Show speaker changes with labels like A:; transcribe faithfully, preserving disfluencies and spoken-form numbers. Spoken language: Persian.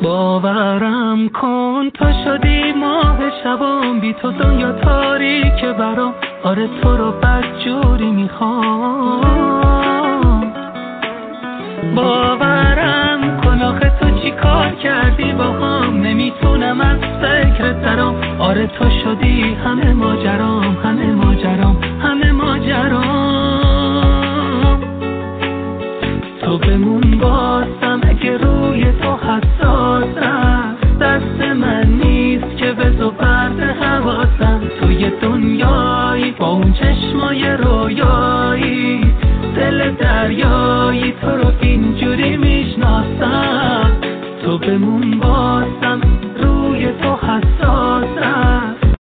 A: باورم کن تو شدی ماه شبام، بی تو دنیا تاریکه برام. آره تو رو بدجوری میخوام. باورم کن آخه تو چی کار کردی با هم، نمیتونم از فکرت درام. آره تو شدی همه ماجرام، همه ماجرام، همه ماجرام. تو بمون بازم اگه روی تو حساسم، دست من نیست که به تو پرده حواسم. توی دنیایی با اون چشمای رویایی، دل دریایی، تو رو اینجوری میشناسم. تو بمون بازم روی تو